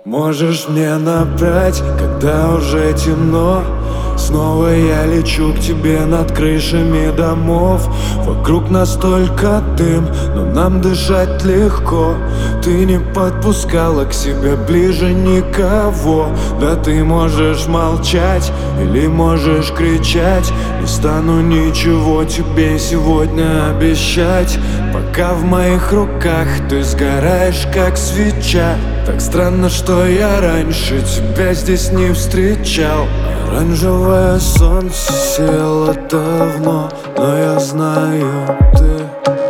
Можешь мне набрать, когда уже темно. Снова я лечу к тебе над крышами домов. Вокруг нас только дым, но нам дышать легко. Ты не подпускала к себе ближе никого. Да ты можешь молчать или можешь кричать. Не стану ничего тебе сегодня обещать, пока в моих руках ты сгораешь как свеча. Так странно, что я раньше тебя здесь не встречал. Оранжевое солнце село давно, но я знаю, ты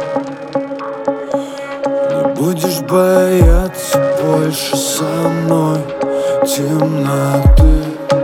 не будешь бояться больше со мной темноты.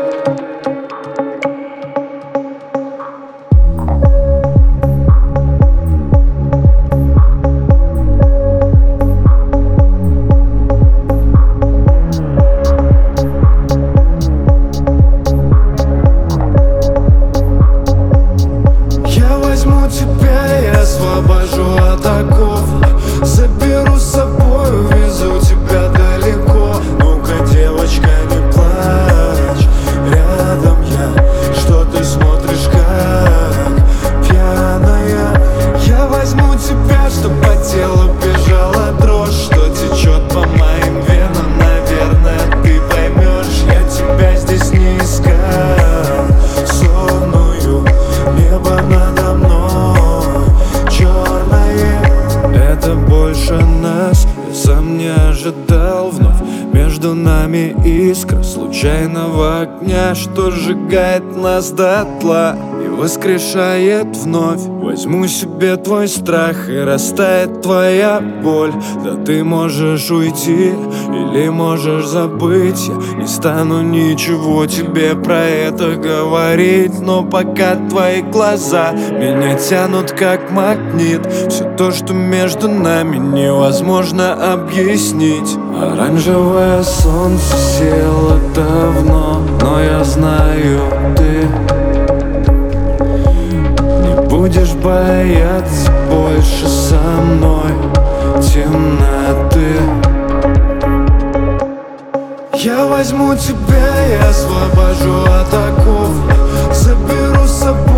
Освобожу от оков, заберу с собой, увезу тебя далеко. Ну-ка, девочка, не плачь, рядом я. Что ты смотришь, как пьяная? Я возьму тебя, чтоб по телу бежала дрожь, что течет по моим венам. Наверное, ты поймешь, я тебя здесь не искал. Сонную небо надо мной это больше нас, я сам не ожидал. Вновь между нами искра случайного огня, что сжигает нас дотла и воскрешает вновь. Возьму себе твой страх, и растает твоя боль. Да ты можешь уйти или можешь забыть. Я не стану ничего тебе про это говорить, но пока твои глаза меня тянут как магнит, все то, что между нами, невозможно объяснить. Оранжевое солнце село давно, но я знаю, ты не будешь бояться больше со мной темноты. Я возьму тебя и освобожу от оков, заберу с собой.